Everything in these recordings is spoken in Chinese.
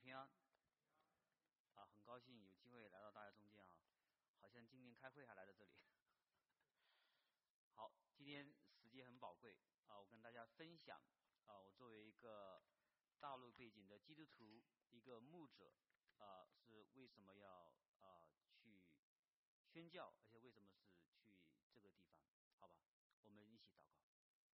平安啊，很高兴有机会来到大家中间啊，好像今天开会还来到这里。好，今天时间很宝贵啊，我跟大家分享啊，我作为一个大陆背景的基督徒，一个牧者啊，是为什么要去宣教，而且为什么是去这个地方？好吧，我们一起祷告。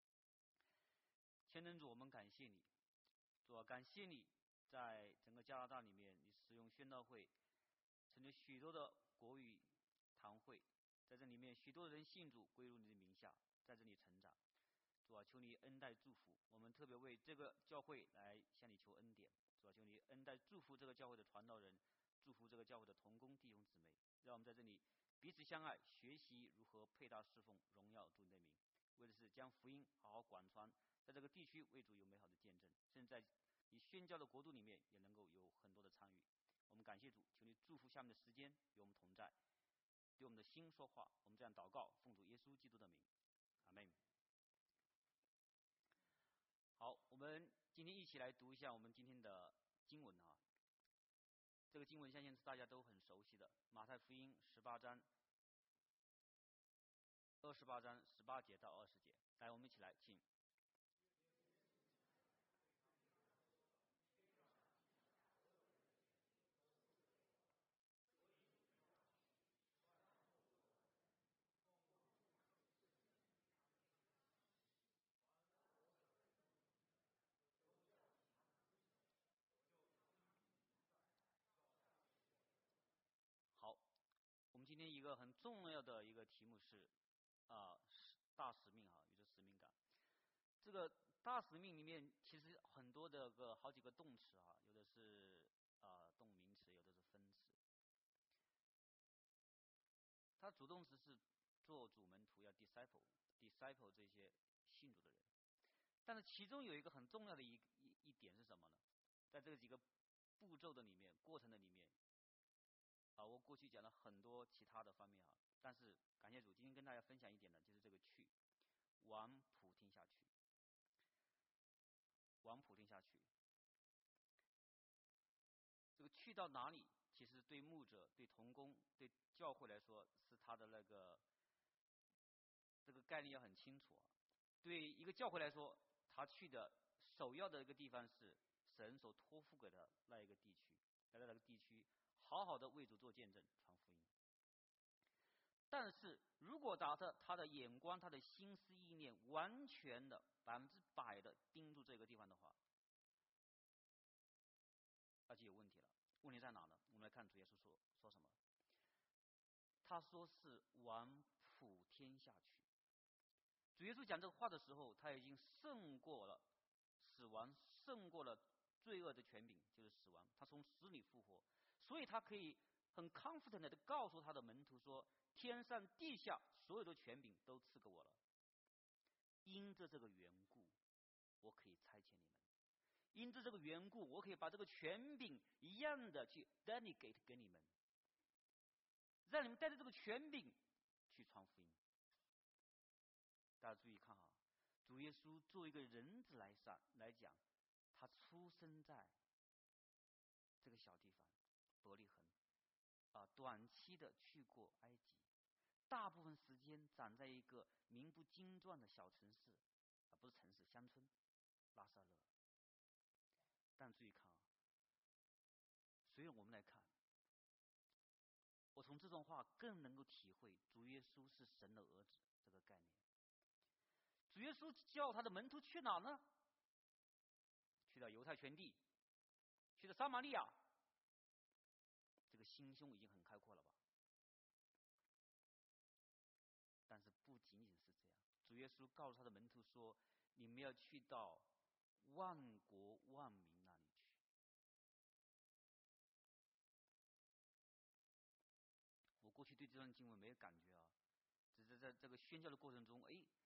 天能主，我们感谢你，主啊，感谢你在整个加拿大里面，你使用宣道会，成就许多的国语堂会，在这里面许多人信主归入你的名下，在这里成长。主啊，求你恩待祝福，我们特别为这个教会来向你求恩典。主啊，求你恩待祝福这个教会的传道人，祝福这个教会的同工弟兄姊妹，让我们在这里彼此相爱，学习如何配搭侍奉，荣耀主你的名。为的是将福音好好广传，在这个地区为主有美好的见证，甚至在你宣教的国度里面也能够有很多的参与。我们感谢主，求你祝福下面的时间与我们同在，对我们的心说话。我们这样祷告，奉主耶稣基督的名，阿门。好，我们今天一起来读一下我们今天的经文啊。这个经文相信是大家都很熟悉的，马太福音18章18节到20节。来，我们一起来，请。好，我们今天一个很重要的一个题目是大使命啊，宇宙使命感。这个大使命里面其实很多的好几个动词啊，有的是动名词，有的是分词。它主动词是做主门徒，要 disciple 这些信主的人。但是其中有一个很重要的一点是什么呢？在这几个步骤的里面，过程的里面我过去讲了很多其他的方面啊，但是感谢主，今天跟大家分享一点呢，就是这个去，往普听下去，往普听下去。这个去到哪里，其实对牧者、对同工、对教会来说，是他的这个概念要很清楚啊。对一个教会来说，他去的首要的一个地方是神所托付给的那一个地区，来到那个地区，好好的为主做见证，传福音。但是如果他的眼光、他的心思意念完全的100%的盯住这个地方的话，那就有问题了。问题在哪呢？我们来看主耶稣说什么。他说是往普天下去。主耶稣讲这个话的时候，他已经胜过了死亡，胜过了罪恶的权柄，就是死亡。他从死里复活，所以他可以很 confident 的告诉他的门徒说：天上地下所有的权柄都赐给我了。因着这个缘故，我可以差遣你们。因着这个缘故，我可以把这个权柄一样的去 delegate 给你们，让你们带着这个权柄去传福音。大家注意看啊，主耶稣作为一个人子来讲，他出生在这个小地方伯利恒短期的去过埃及，大部分时间长在一个名不经传的小城市不是城市，乡村拉萨勒。但注意看啊，所以我们来看，我从这段话更能够体会主耶稣是神的儿子这个概念。主耶稣叫他的门徒去哪呢？去到犹太全地，去到撒玛利亚。这个心胸已经很开阔了吧？但是不仅仅是这样，主耶稣告诉他的门徒说：你们要去到万国万民那里去。我过去对这段经文没有感觉啊，只是在这个宣教的过程中，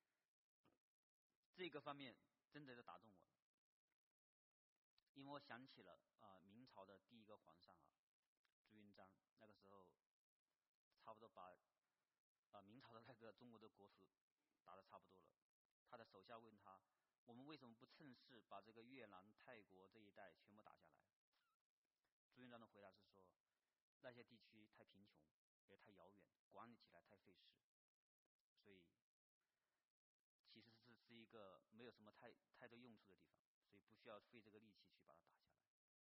这个方面真的是打动我了。因为我想起了明朝的第一个皇上朱元璋，那个时候差不多把明朝的那个中国的国土打得差不多了。他的手下问他：我们为什么不趁势把这个越南、泰国这一带全部打下来？ 朱元璋的回答是说，那些地区太贫穷，也太遥远，管理起来太费时，所以其实是一个没有什么太多用处的地方，所以不需要费这个力气去把它打下来。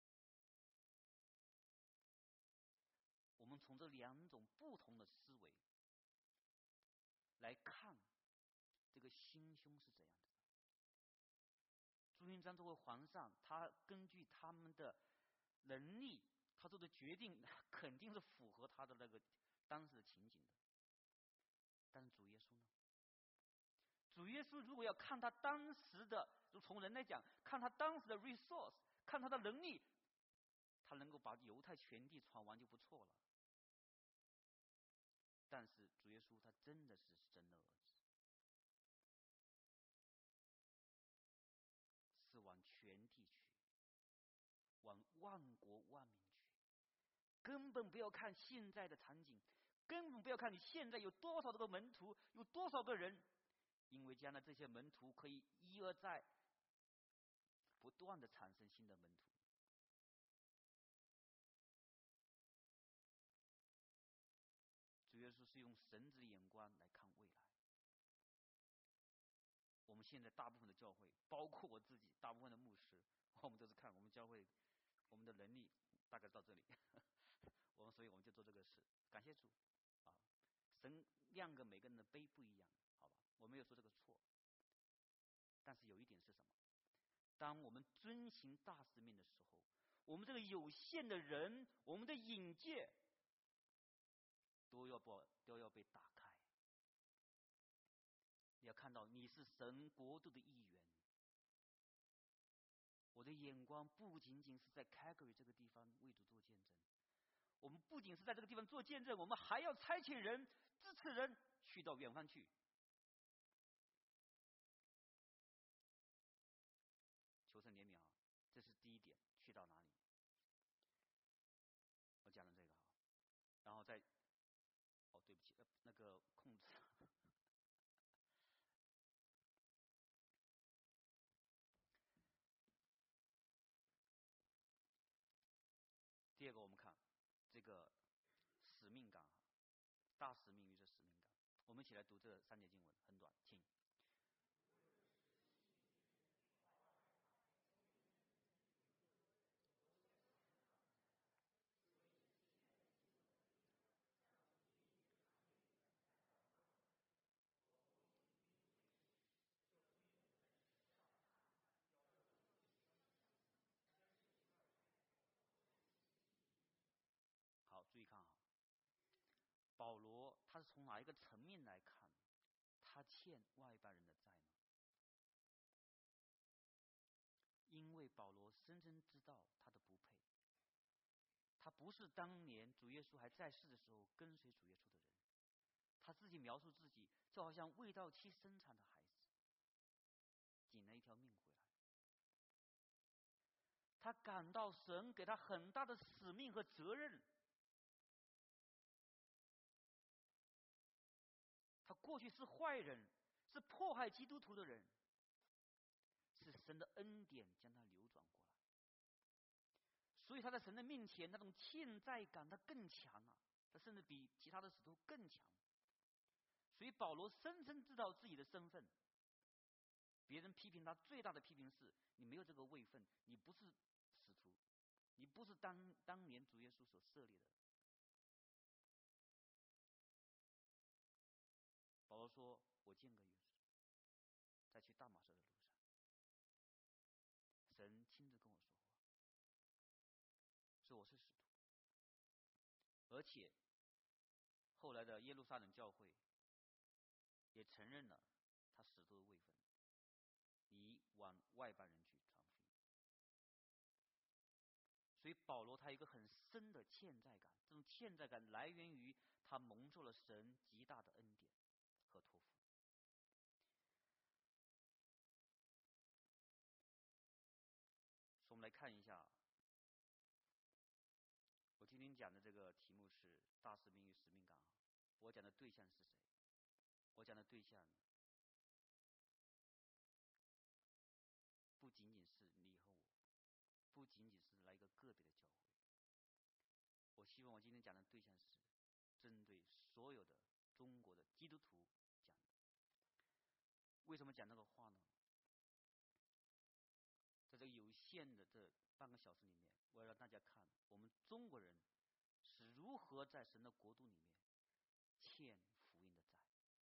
我们从这两种不同的思维来看这个心胸是怎样的。朱元璋这位皇上，他根据他们的能力，他做的决定肯定是符合他的那个当时的情景的。但是主耶稣呢？主耶稣如果要看他当时的，就从人来讲，看他当时的 resource， 看他的能力，他能够把犹太全地传完就不错了。但是主耶稣他真的是神的儿子，是往全地去，往万国万民去。根本不要看现在的场景，根本不要看你现在有多少个门徒，有多少个人，因为将来这些门徒可以一而再不断的产生新的门徒。主耶稣是用神子的眼光来看未来。我们现在大部分的教会，包括我自己，大部分的牧师，我们都是看我们教会，我们的能力大概到这里，所以我们就做这个事。感谢主啊！神亮个每个人的杯不一样，好吧？我没有说这个错，但是有一点是什么？当我们遵行大使命的时候，我们这个有限的人，我们的眼界都要被打开。你要看到你是神国度的一员。我的眼光不仅仅是在 Calgary 这个地方为主做见证，我们不仅是在这个地方做见证，我们还要差遣人、支持人去到远方去。求神怜悯啊！这是第一点，去到哪里？我讲了这个啊，然后再，对不起，那个控制。第二个，我们看这个使命感，大使命与这使命感。我们一起来读这3节经文，很短，请。好，注意看啊，保罗他是从哪一个层面来看他欠外邦人的债呢？因为保罗深深知道他的不配，他不是当年主耶稣还在世的时候跟随主耶稣的人。他自己描述自己就好像未到期生产的孩子，捡了一条命回来。他感到神给他很大的使命和责任。他过去是坏人，是迫害基督徒的人，是神的恩典将他流转过来。所以他在神的面前那种欠债感他更强了，他甚至比其他的使徒更强。所以保罗深深知道自己的身份。别人批评他最大的批评是：你没有这个位分，你不是使徒，你不是当年主耶稣所设立的。保罗说：我见过耶稣，在去大马色的路上，神亲自跟我说话，说我是使徒。而且后来的耶路撒冷教会也承认了他使徒的位分，你往外邦人去传福音。所以保罗他有一个很深的欠债感，这种欠债感来源于他蒙受了神极大的恩典和托付。所以我们来看一下，我今天讲的这个题目是大使命与使命感。我讲的对象是谁？我讲的对象不仅仅是你和我，不仅仅是来一个个别的教会， 本我今天讲的对象是针对所有的中国的基督徒讲的。为什么讲这个话呢？在这个有限的这半个小时里面，我要让大家看我们中国人是如何在神的国度里面欠福音的债。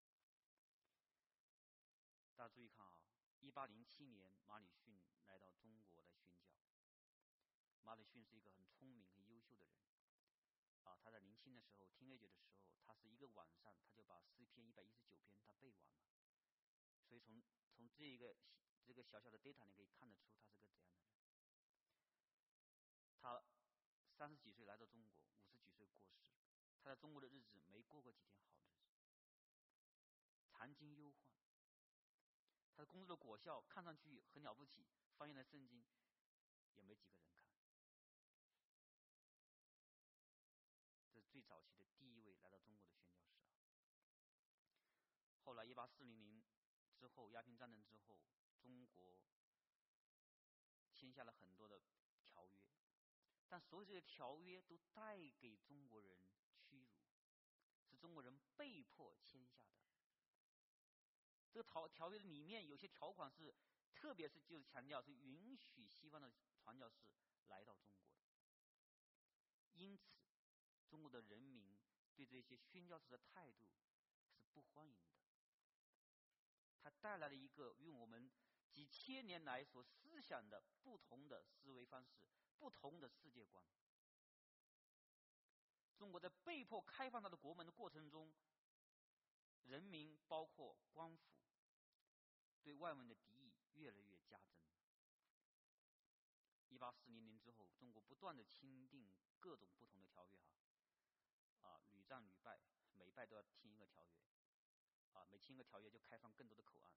大家注意看啊，1807年马礼逊来到中国来宣教。马礼逊是一个很聪明、很优秀的人啊。他在年轻的时候听A的时候，他是一个晚上他就把诗篇119篇他背完了。所以从这个小小的 data 你可以看得出他是个怎样的人。他30几岁来到中国，50几岁过世。他在中国的日子没过几天好日子，常经忧患。他工作的果效看上去很了不起，翻译的圣经也没几个人看。这是最早期的第一位来到中国的宣教士啊。后来1840年之后，鸦片战争之后，中国签下了很多的条约，但所有这些条约都带给中国人屈辱，是中国人被迫签下的。这个条约里面有些条款是，特别是就是强调是允许西方的传教士来到中国的。因此，中国的人民对这些宣教士的态度是不欢迎的。它带来了一个与我们几千年来所思想的不同的思维方式，不同的世界观。中国在被迫开放它的国门的过程中，人民包括官府对外面的敌意越来越加增。1840年之后，中国不断的签订各种不同的条约屡战屡败，每败都要签一个条约每签一个条约就开放更多的口岸。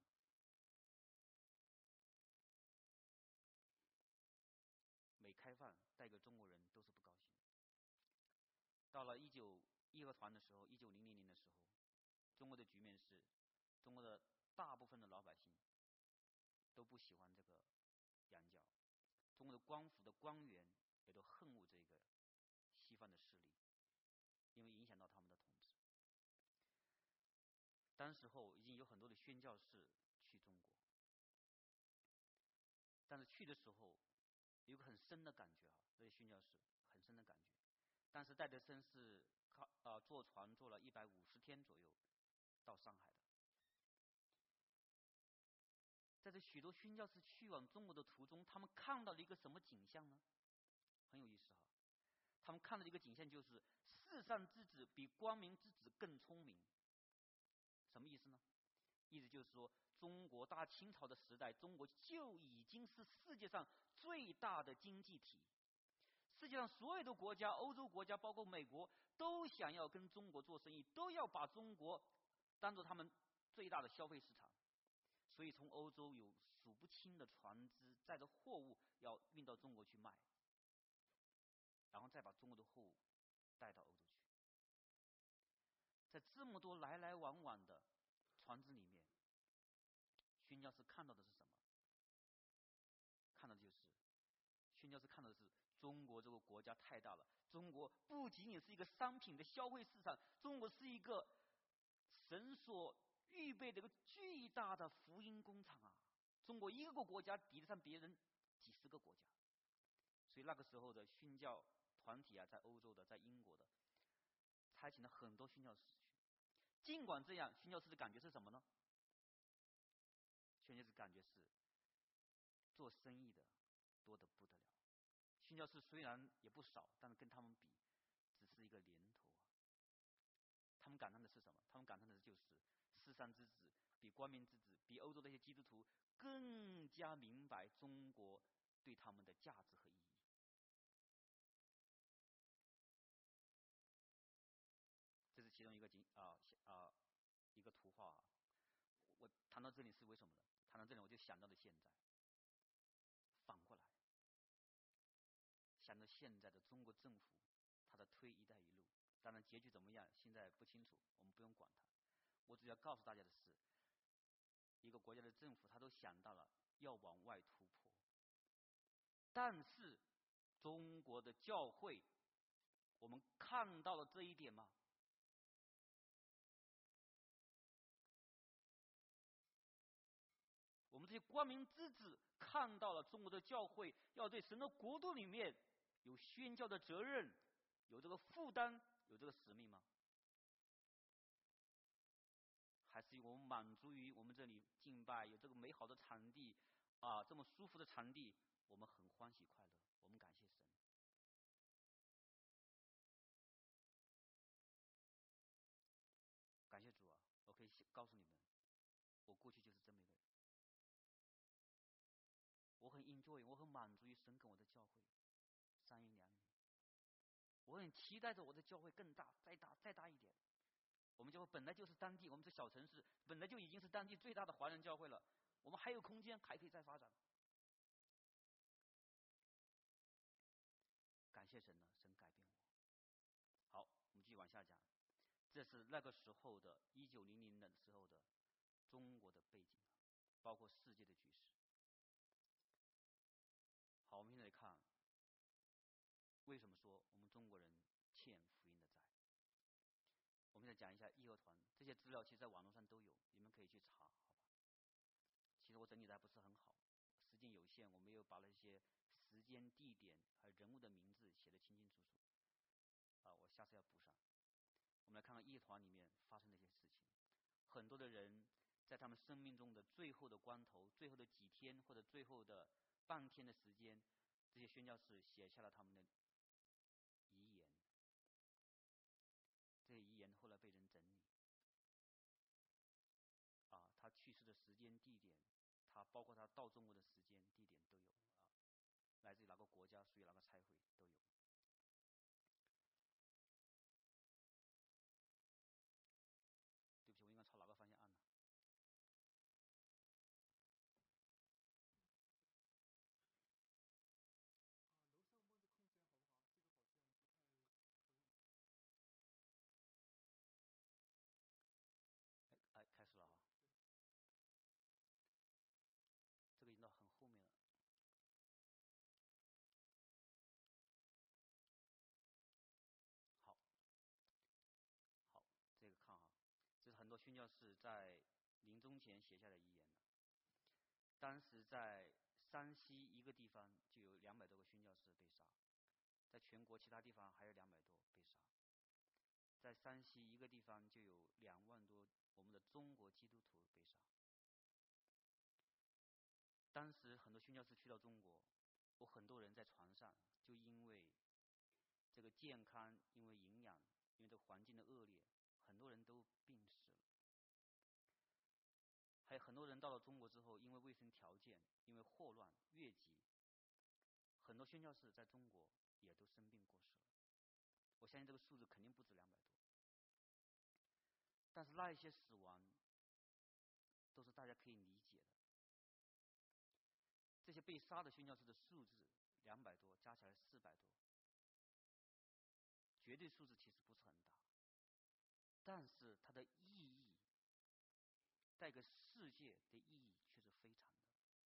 每开放带给中国人都是不高兴。到了义和团的时候，1900年的时候，中国的局面是，中国的大部分的老百姓都不喜欢这个洋教，中国的官府的官员也都恨恶这个西方的势力，因为影响到他们的统治。当时候已经有很多的宣教士去中国，但是去的时候有个很深的感觉这些宣教士很深的感觉。当时戴德生是坐船坐了150天左右到上海的。在这许多宣教士去往中国的途中，他们看到了一个什么景象呢？很有意思他们看到的一个景象就是世上之子比光明之子更聪明。什么意思呢？意思就是说，中国大清朝的时代，中国就已经是世界上最大的经济体。世界上所有的国家，欧洲国家包括美国，都想要跟中国做生意，都要把中国当作他们最大的消费市场。所以从欧洲有数不清的船只载着货物要运到中国去卖，然后再把中国的货物带到欧洲去。在这么多来来往往的船只里面，宣教士看到的是什么？看到的就是宣教士看到的是中国这个国家太大了，中国不仅仅是一个商品的消费市场，中国是一个神所预备的一个巨大的福音工厂中国一个国家抵得上别人几十个国家。所以那个时候的宣教团体在欧洲的，在英国的，采请了很多宣教士去。尽管这样，宣教士的感觉是什么呢？宣教士感觉是做生意的多得不得了。宣教士虽然也不少，但是跟他们比只是一个年头他们感叹的是什么？他们感叹的就是世上之子比光明之子，比欧洲那些基督徒更加明白中国对他们的价值和意义。这是其中一个一个图画我谈到这里是为什么呢？谈到这里我就想到了现在，反过来想到现在的中国政府，他的推一带一路，当然结局怎么样现在不清楚，我们不用管它。我只要告诉大家的是，一个国家的政府他都想到了要往外突破，但是中国的教会我们看到了这一点吗？我们这些光明之子看到了中国的教会要对神的国度里面有宣教的责任，有这个负担，有这个使命吗？还是我们满足于我们这里敬拜有这个美好的场地啊，这么舒服的场地，我们很欢喜快乐，我们感谢神。感谢主啊！我可以告诉你们，我过去就是这么一个人。我很 enjoy， 我很满足于神跟我的教会三言两语。我很期待着我的教会更大，再大一点。我们教会本来就是当地，我们这小城市本来就已经是当地最大的华人教会了，我们还有空间，还可以再发展。感谢神呢，神改变我。好，我们继续往下讲。这是那个时候的1900年的时候的中国的背景，包括世界的局势。好，我们现在看，为什么说我们中国人欠福音的债？我们再讲一下义和团，这些资料其实在网络上都有，你们可以去查，好吧？其实我整理的还不是很好，时间有限，我没有把那些时间、地点还有人物的名字写得清清楚楚。我下次要补上。我们来看看义和团里面发生的一些事情。很多的人在他们生命中的最后的关头、最后的几天或者最后的半天的时间，这些宣教士写下了他们的遗言。这些遗言后来被人整理。他去世的时间、地点，他包括他到中国的时间、地点都有啊，来自于哪个国家、属于哪个差会都有。对不起，我应该朝哪个方向按呢？开始了啊！这个已经到很后面了。好，这个看啊，这是很多宣教士在临终前写下的遗言。当时在山西一个地方就有200多个宣教士被杀，在全国其他地方还有200多被杀。在山西一个地方就有2万多我们的中国基督徒被杀。当时很多宣教士去到中国，有很多人在船上就因为这个健康，因为营养，因为这个环境的恶劣，很多人都病死了。还有很多人到了中国之后，因为卫生条件，因为霍乱、疟疾，很多宣教士在中国也都生病过世了。我相信这个数字肯定不止200多。但是那一些死亡都是大家可以理解的。这些被杀的宣教士的数字200多，加起来400多，绝对数字其实不是很大，但是它的意义，带给世界的意义却是非常的。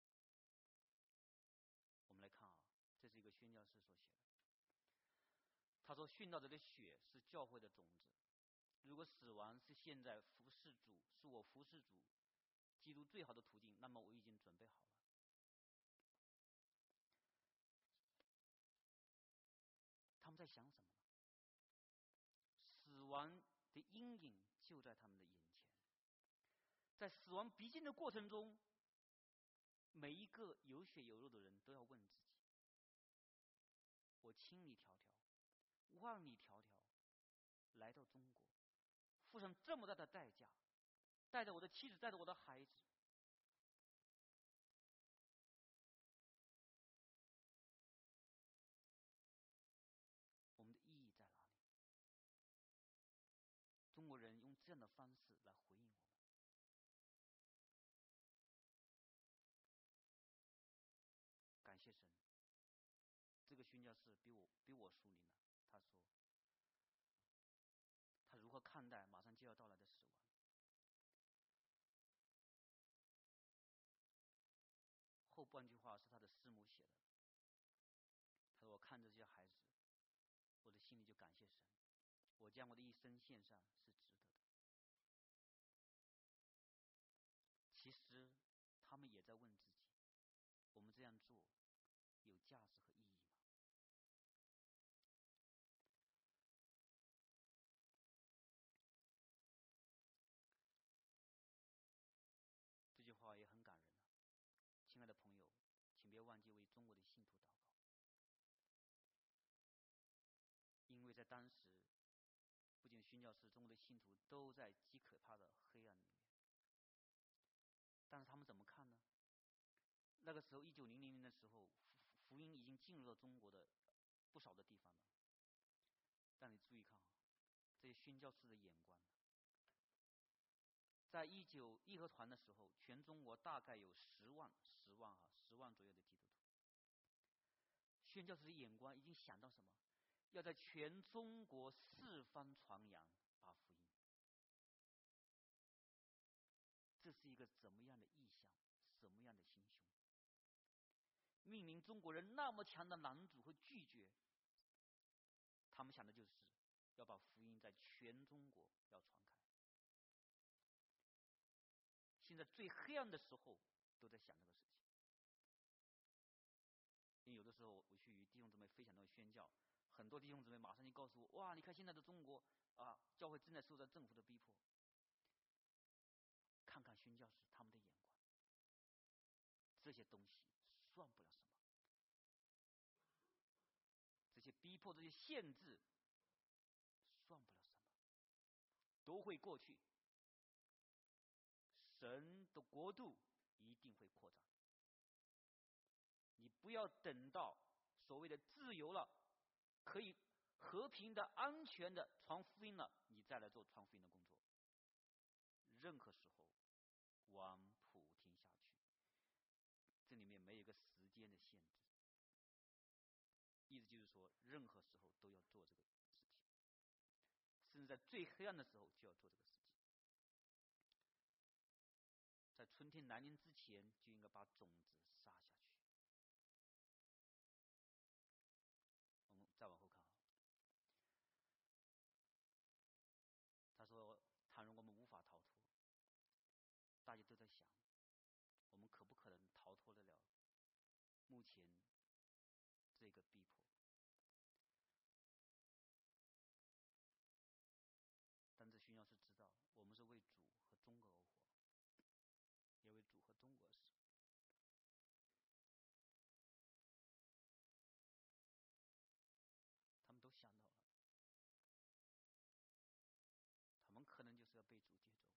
我们来看啊，这是一个宣教士所写的。他说：“殉道者的血是教会的种子。如果死亡是现在服侍主，是我服侍主基督最好的途径，那么我已经准备好了。”他们在想什么呢？死亡的阴影就在他们的眼前，在死亡逼近的过程中，每一个有血有肉的人都要问自己：我千里迢迢、万里迢迢来到中国，付上这么大的代价，带着我的妻子，带着我的孩子，我们的意义在哪里？中国人用这样的方式来回应我们。感谢神，这个宣教士比我疏离了。他说，他如何看待马上就要到来的死亡？后半句话是他的师母写的。他说：“我看着这些孩子，我的心里就感谢神，我将我的一生献上是值得的。其实他们也在问自己，我们这样做有价值和意义吗？这句话也很感人啊，亲爱的朋友，请别忘记为中国的信徒祷告，因为在当时，不仅宣教士，中国的信徒都在极可怕的黑暗里面。但是他们怎么看呢？那个时候，1900年的时候，福音已经进入了中国的不少的地方了。但你注意看啊，这些宣教士的眼光，在义和团的时候，全中国大概有10万左右的基督徒。宣教士的眼光已经想到什么？要在全中国四方传扬把福音。这是一个怎么样的意象？什么样的心胸？命令中国人那么强的拦阻和拒绝，他们想的就是要把福音在全中国要传开。现在最黑暗的时候都在想这个事情。因为有的时候我去与弟兄姊妹分享到宣教，很多弟兄姊妹马上就告诉我，哇，你看现在的中国啊，教会正在受到政府的逼迫。看看宣教士他们的眼光，这些东西算不了什么，这些逼迫、这些限制算不了什么，都会过去。神的国度一定会扩张。你不要等到所谓的自由了，可以和平的、安全的传福音了，你再来做传福音的工作。任何时候往普天下去，这里面没有一个时间的限制，意思就是说，任何时候都要做这个事情，甚至在最黑暗的时候就要做这个事情。在春天来临之前，就应该把种子撒下去。我们再往后看啊，他说：“倘若我们无法逃脱，大家都在想，我们可不可能逃脱得了目前这个逼迫？但这宣教士知道，我们是为主和中国而活，也为主和中国而死。他们都想到了，他们可能就是要被主接走。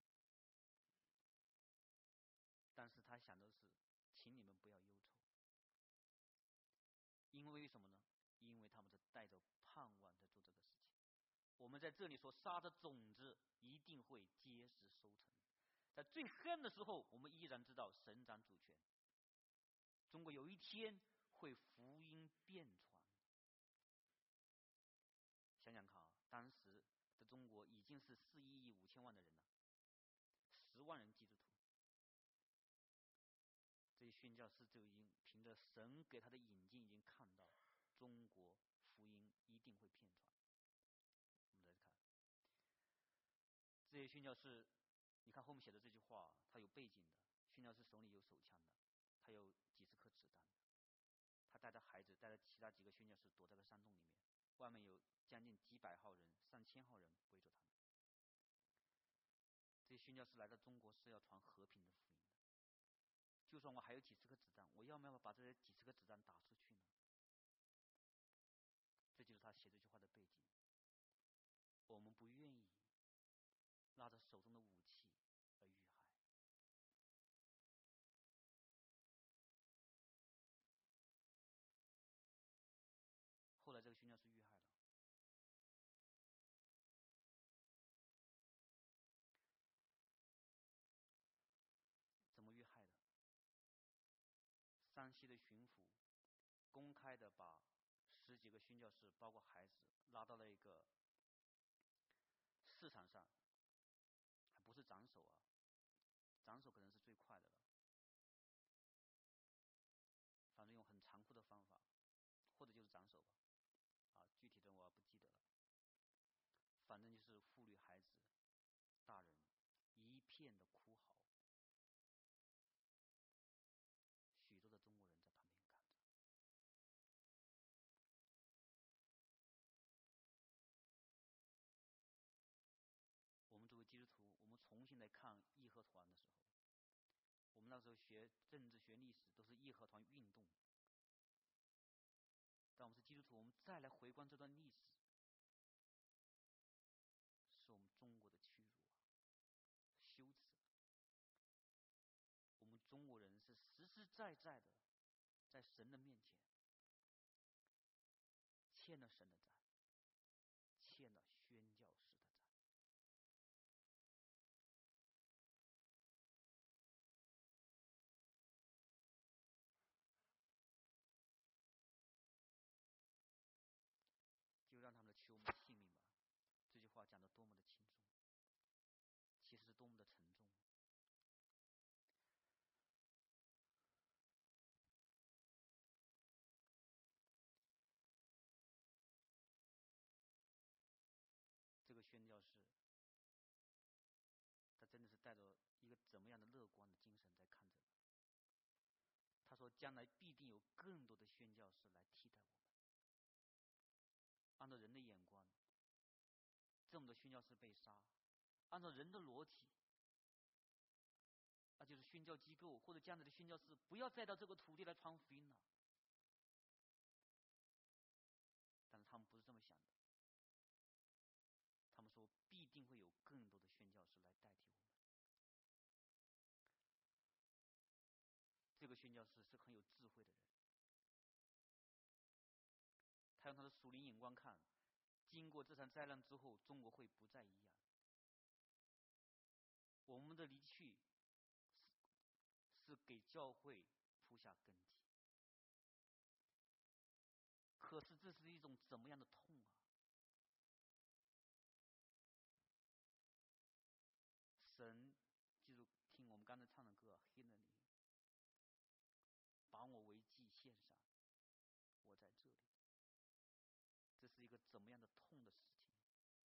但是他想的是，请你们不要忧愁，因为什么呢？因为他们是带着盼望在做这个事情。我们在这里所撒的种子一定会结实收成。在最黑暗的时候，我们依然知道神掌主权。中国有一天会福音遍传。想想看啊，当时的中国已经是4亿5千万的人了，10万人基督徒。这些宣教士就已经凭着神给他的引荐，已经看到中国福音一定会遍传。我们来看这些宣教士，你看后面写的这句话，他有背景的。宣教士手里有手枪的，他有几十颗子弹的，他带着孩子，带着其他几个宣教士躲在了山洞里面，外面有将近几百号人、上千号人围着他们。这些宣教士来到中国是要传和平的福音的。就算我还有几十颗子弹，我要不要把这些几十颗子弹打出去呢？这就是他写这句话的背景。我们不愿意拿着手中的武器而遇害。后来这个宣教士遇害了，怎么遇害的？山西的巡抚公开的把10几个宣教士，包括孩子，拉到了一个市场上，还不是斩首啊，斩首可能是最快的了，反正用很残酷的方法，或者就是斩首吧，啊，具体的我不记得了。 片的哭嚎，许多的中国人在旁边看着。我们作为基督徒，我们重新来看义和团的时候，我们那时候学政治、学历史都是义和团运动，但我们是基督徒，我们再来回观这段历史，是我们中国的屈辱啊，羞耻。我们中国人是实实在在的在神的面前欠了神的债，欠了宣教士的债。就让他们求我们的性命吧。这句话讲得多么的轻松，其实是多么的沉重。这个宣教士，他真的是带着一个怎么样的乐观的精神在看着。他说，将来必定有更多的宣教士来替代我们。按照人的眼光，这么多宣教士被杀，按照人的逻辑，那就是宣教机构或者将来的宣教士不要再到这个土地来传福音了。但是他们不是这么想的，他们说必定会有更多的宣教士来代替我们。这个宣教士是很有智慧的人，他用他的属灵眼光看，经过这场灾难之后，中国会不再一样。我们的离去是给教会铺下根基，可是这是一种怎么样的痛啊！神就是听我们刚才唱的歌，黑了你，把我为祭献上，我在这里。这是一个怎么样的痛的事情？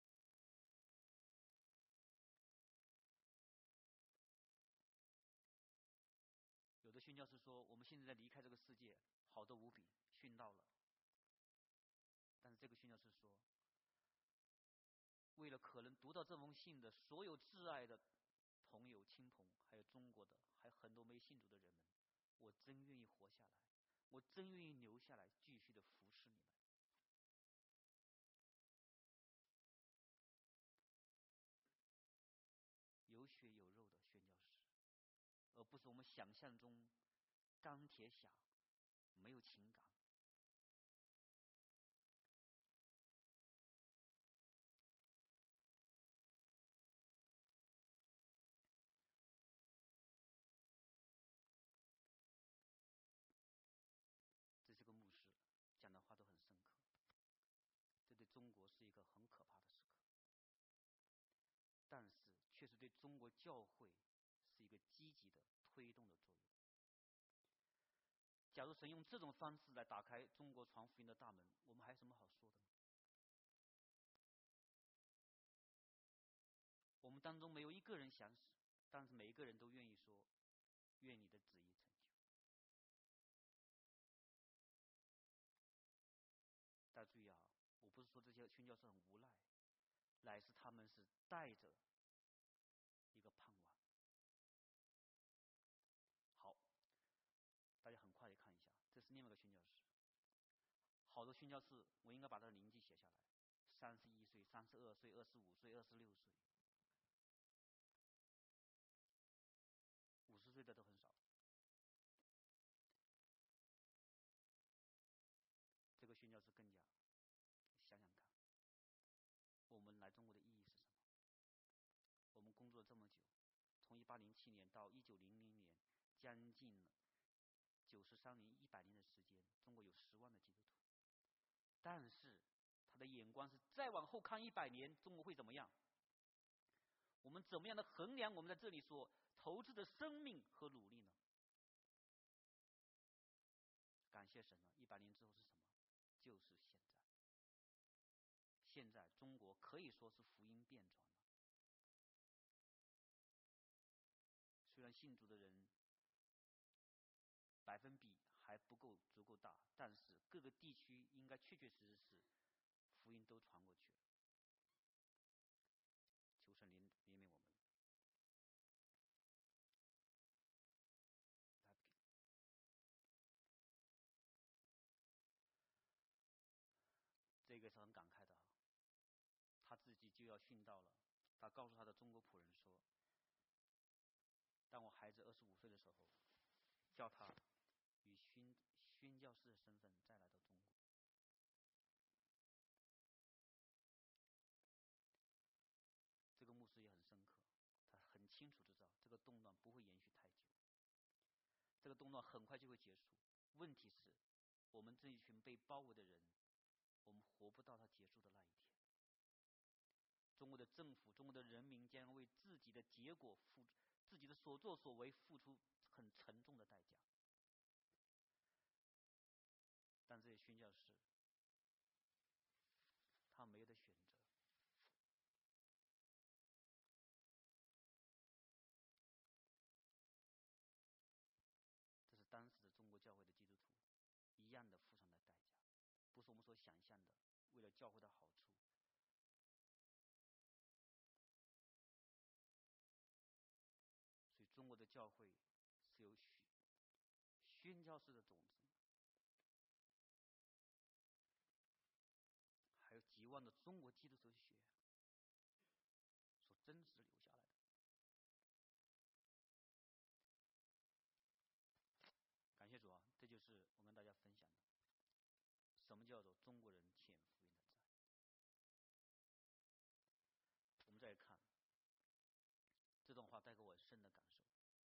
有的宣教士说，我们现在在离开这个世界，好的无比，殉道了。但是这个宣教士说，为了可能读到这封信的所有挚爱的朋友、亲朋，还有中国的，还有很多没信主的人们，我真愿意活下来，我真愿意留下来，继续的服侍你们。有血有肉的宣教士，而不是我们想象中钢铁侠，没有情感。这是个牧师，讲的话都很深刻。这对中国是一个很可怕的时刻，但是却是对中国教会是一个积极的推动的作用。假如神用这种方式来打开中国传福音的大门，我们还有什么好说的呢？我们当中没有一个人想死，但是每一个人都愿意说，愿你的旨意成就。大家注意啊，我不是说这些宣教士很无奈，乃是他们是带着一个盼望。好，大家很快的看一下，这是另外一个宣教士。好的宣教士，我应该把他的年纪写下来：31岁、32岁、25岁、26岁，50岁的都很少。这个宣教士更加想想看，我们来中国的意义是什么？我们工作了这么久，从1807年到1900年，将近了93年、100年的时间，中国有10万的基督徒。但是他的眼光是再往后看100年，中国会怎么样？我们怎么样的衡量我们在这里所投资的生命和努力呢？感谢神了，100年之后是什么？就是现在。现在中国可以说是福音变传了。 信主的人百分比还不够足够大，但是各个地区应该确确实实是福音都传过去了。求神怜悯我们。这个是很感慨的，他自己就要殉道了。他告诉他的中国仆人说：“当我孩子25岁的时候，叫他以宣教士的身份再来到中国。”这个牧师也很深刻，他很清楚知道这个动乱不会延续太久，这个动乱很快就会结束。问题是，我们这一群被包围的人，我们活不到它结束的那一天。中国的政府、中国的人民将为自己的结果自己的所作所为付出很沉重的代价。但这些宣教士，他没有的选择。这是当时的中国教会的基督徒一样的付上的代价，不是我们所想象的为了教会的好处。所以中国的教会是由宣教士的种子，还有几万的中国基督徒的血所真实留下来的。感谢主啊，这就是我跟大家分享的，什么叫做中国人欠福音的债。我们再来看这段话带给我深的感受。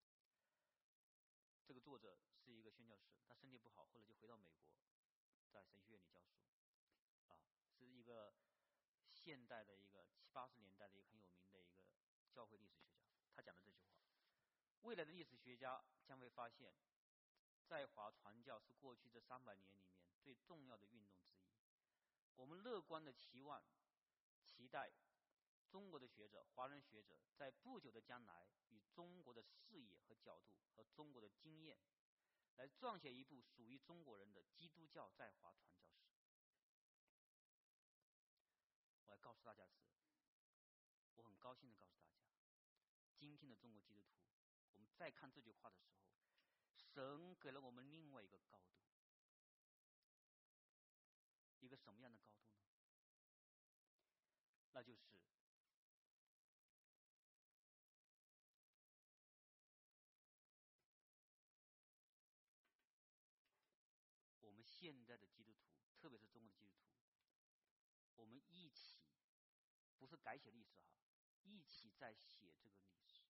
这个作者是一个宣教士，他身体不好，后来就回到美国，在神学院里教书，是一个现代的一个70、80年代的一个很有名的一个教会历史学家。他讲的这句话：未来的历史学家将会发现，在华传教是过去这300年里面最重要的运动之一。我们乐观的期待中国的学者、华人学者在不久的将来，以中国的视野和角度和中国的经验，来撰写一部属于中国人的基督教在华传教史。我要告诉大家的是，我很高兴的告诉大家，今天的中国基督徒，我们再看这句话的时候，神给了我们另外一个高度。一个什么样的高度呢？那就是我们现在的基督徒，特别是中国的基督徒，我们一起，不是改写历史哈，一起在写这个历史。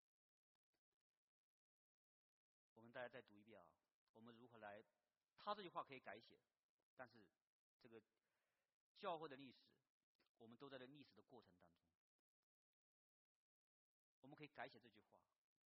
我们大家再读一遍啊，我们如何来？他这句话可以改写，但是这个教会的历史，我们都在这历史的过程当中，我们可以改写这句话。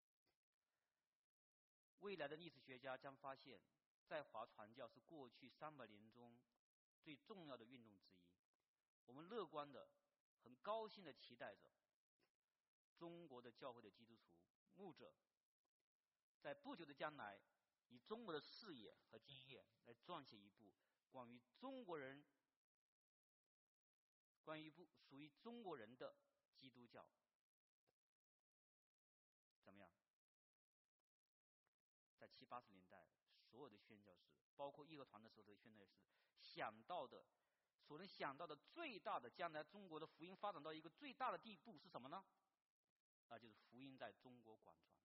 未来的历史学家将发现，在华传教是过去300年中最重要的运动之一。我们乐观的、很高兴的期待着中国的教会的基督徒牧者，在不久的将来，以中国的视野和经验来撰写一部关于一部属于中国人的基督教。怎么样？在70、80年代，所有的宣教士，包括义和团的时候的宣教士，所能想到的最大的将来中国的福音发展到一个最大的地步是什么呢？那就是福音在中国广传。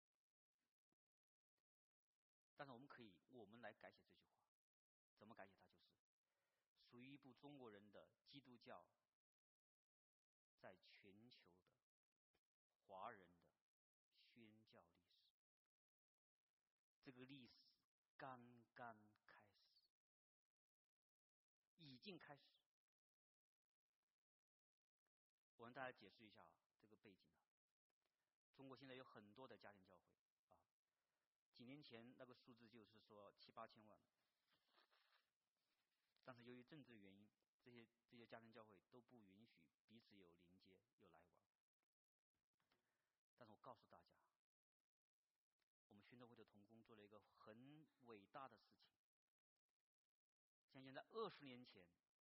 但是我们来改写这句话，怎么改写它？就是属于一部中国人的基督教在全球的华人的宣教历史。这个历史刚刚开始，已经开始。我跟大家解释一下这个背景。中国现在有很多的家庭教会啊，几年前那个数字就是说7、8千万，但是由于政治原因，这些家庭教会都不允许彼此有连接、有来往。但是我告诉大家， 伟大的事情。相信在20年前，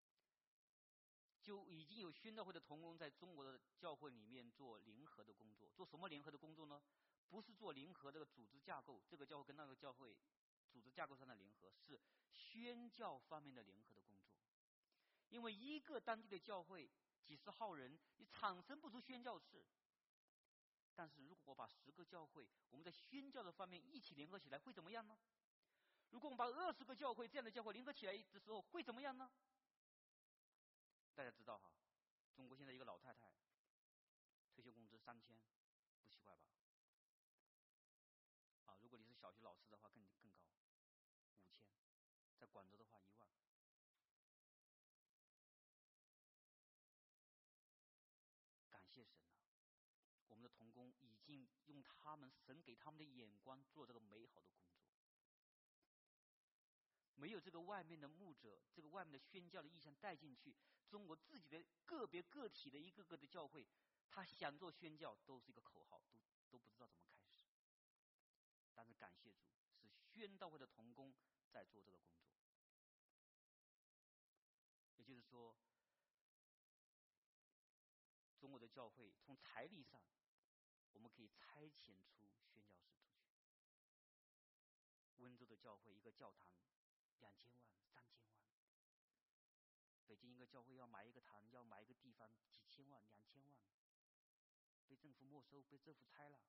就已经有宣道会的同工在中国的教会里面做联合的工作。做什么联合的工作呢？不是做联合这个组织架构，这个教会跟那个教会组织架构上的联合，是宣教方面的联合的工作。因为一个当地的教会几十号人，你产生不出宣教士。但是如果我把10个教会，我们在宣教的方面一起联合起来，会怎么样呢？如果我们把20个教会这样的教会联合起来的时候，会怎么样呢？大家知道哈，中国现在一个老太太退休工资3000，不奇怪吧？啊，如果你是小学老师的话，更高，5000，在广州的话1万。感谢神啊！我们的同工已经用他们神给他们的眼光做这个美好的工作。没有这个外面的牧者，这个外面的宣教的意向带进去，中国自己的个别个体的一个个的教会，他想做宣教都是一个口号，都不知道怎么开始。但是感谢主，是宣道会的同工在做这个工作。也就是说，中国的教会从财力上，我们可以差遣出宣教士出去。温州的教会一个教堂2000万、3000万，北京一个教会要买一个堂，要买一个地方几千万、2000万，被政府没收，被政府拆了。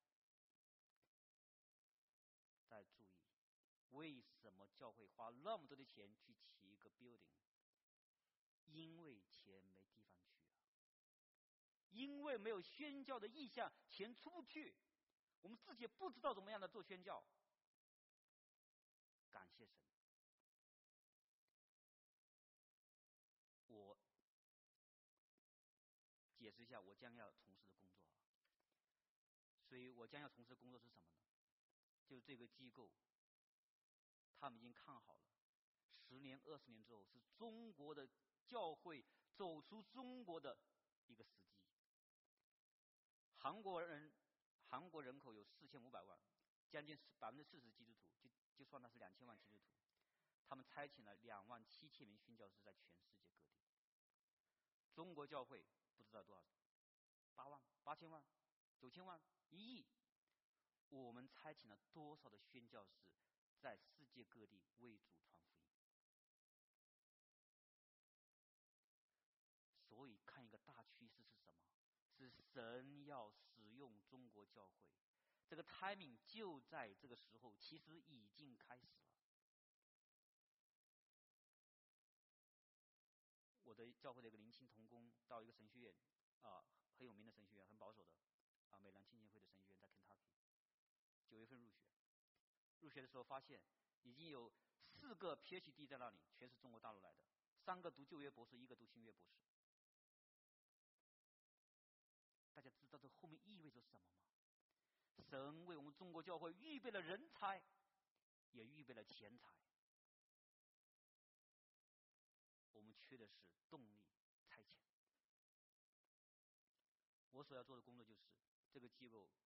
大家注意，为什么教会花那么多的钱去起一个 building？ 因为钱没地方去啊，因为没有宣教的意向，钱出不去，我们自己也不知道怎么样的做宣教。感谢神，我解释一下我将要从事的工作啊。所以我将要从事的工作是什么呢？就这个机构，他们已经看好了，10年、20年之后是中国的教会走出中国的一个时机。韩国人口有4500万，将近40%基督徒，就算他是2000万基督徒，他们差遣了27000名宣教师在全世界各地。中国教会不知道多少，8万、8000万、9000万、1亿，我们差遣了多少的宣教士在世界各地为主传福音？所以看一个大趋势是什么？是神要使用中国教会，这个 timing 就在这个时候，其实已经开始了。我的教会的一个年轻同工到一个神学院啊，很有名的神学院，很保守的啊，美兰浸信会的神学院在 Kentucky，9月份入学。入学的时候发现已经有4个 PhD 在那里，全是中国大陆来的，3个读旧约博士，1个读新约博士。大家知道这后面意味着什么吗？神为我们中国教会预备了人才，也预备了钱财。我们缺的是动力、差遣。我所要做的工作就是这个机构，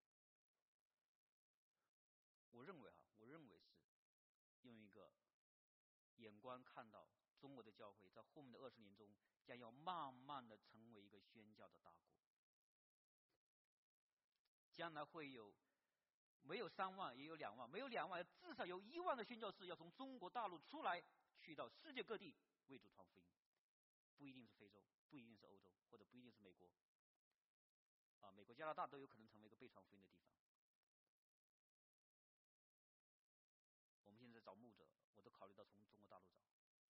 我认为是用一个眼光看到中国的教会在后面的20年中将要慢慢的成为一个宣教的大国。将来会有没有3万也有2万，没有2万至少有1万的宣教士要从中国大陆出来，去到世界各地为主传福音。不一定是非洲，不一定是欧洲，或者不一定是美国啊，美国、加拿大都有可能成为一个被传福音的地方。我们现在在找牧者，我都考虑到从中国大陆找。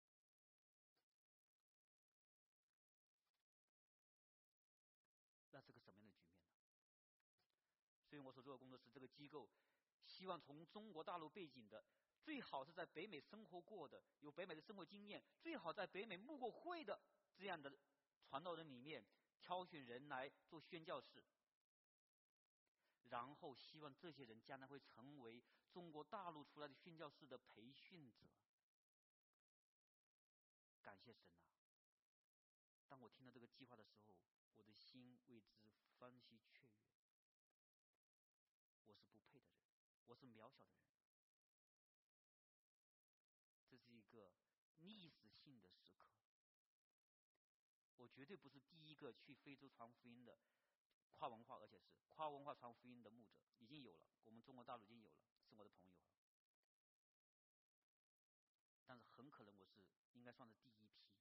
那是个什么样的局面呢？所以我所做的工作是这个机构希望从中国大陆背景的，最好是在北美生活过的，有北美的生活经验，最好在北美牧过会的这样的传道人里面挑选人来做宣教士，然后希望这些人将来会成为中国大陆出来的宣教士的培训者。感谢神啊！当我听到这个计划的时候，我的心为之欢喜雀跃。我是不配的人，我是渺小的人， 历史性的时刻。我绝对不是第一个去非洲传福音的跨文化，而且是跨文化传福音的牧者，已经有了，我们中国大陆已经有了，是我的朋友了。但是很可能我是应该算是第一批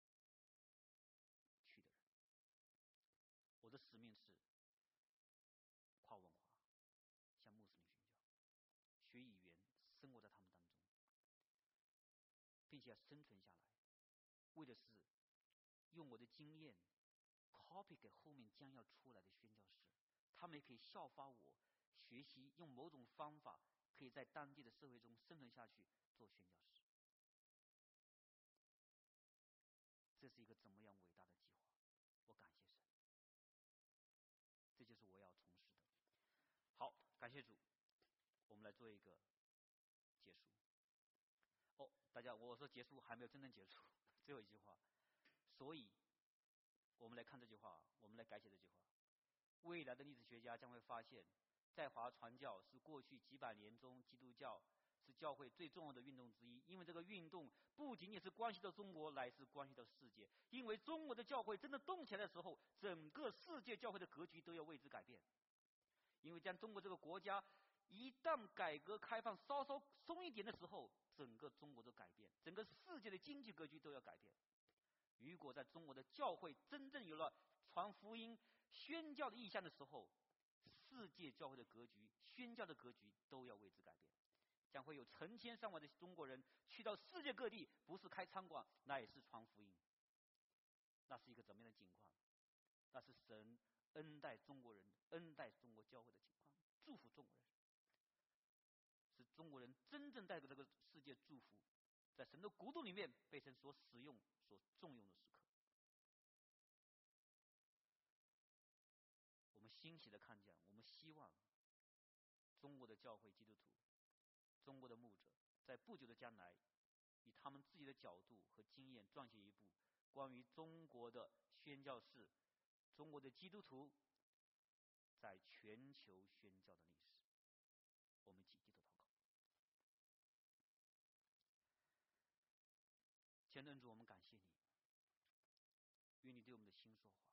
去的人。我的使命是跨文化，向穆斯林宣教，学语言，生活在他们当中，并且要生存下来，为的是用我的经验 copy 给后面将要出来的宣教士，他们也可以效法我，学习用某种方法可以在当地的社会中生存下去，做宣教士。这是一个怎么样伟大的计划，我感谢神，这就是我要从事的。好，感谢主，我们来做一个结束。大家，我说结束还没有真正结束，最后一句话。所以我们来看这句话，我们来改写这句话。未来的历史学家将会发现，在华传教是过去几百年中基督教是教会最重要的运动之一，因为这个运动不仅仅是关系到中国，乃是关系到世界。因为中国的教会真的动起来的时候，整个世界教会的格局都要为之改变。因为将中国这个国家一旦改革开放稍稍松一点的时候，整个中国都改变，整个世界的经济格局都要改变。如果在中国的教会真正有了传福音、宣教的意向的时候，世界教会的格局、宣教的格局都要为之改变。将会有成千上万的中国人去到世界各地，不是开餐馆，那也是传福音。那是一个怎么样的情况？那是神恩待中国人、恩待中国教会的情况，祝福中国人，是中国人真正带给这个世界祝福，在神的国度里面被神所使用、所重用的时刻。我们欣喜的看见，我们希望中国的教会基督徒、中国的牧者，在不久的将来，以他们自己的角度和经验撰写一部关于中国的宣教士、中国的基督徒在全球宣教的历史。我们一起低头祷告。亲爱的恩主，我们感谢你，愿你对我们的心说话，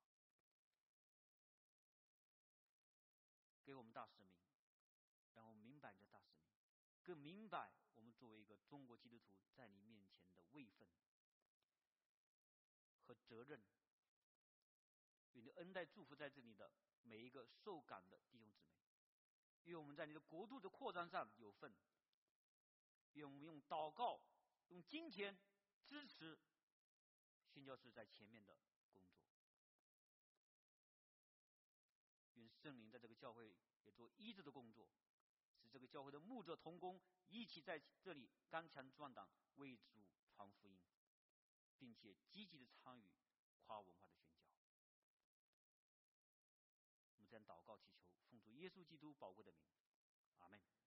给我们大使命，让我们明白你的大使命，更明白我们作为一个中国基督徒在你面前的位分和责任。愿你的恩待祝福在这里的每一个受感的弟兄姊妹，愿我们在你的国度的扩张上有份，愿我们用祷告、用金钱支持宣教士在前面的工作。愿圣灵在这个教会也做医治的工作，使这个教会的牧者同工一起在这里刚强壮胆，为主传福音，并且积极的参与跨文化的宣教。我们这样祷告祈求，奉主耶稣基督宝贵的名，阿们。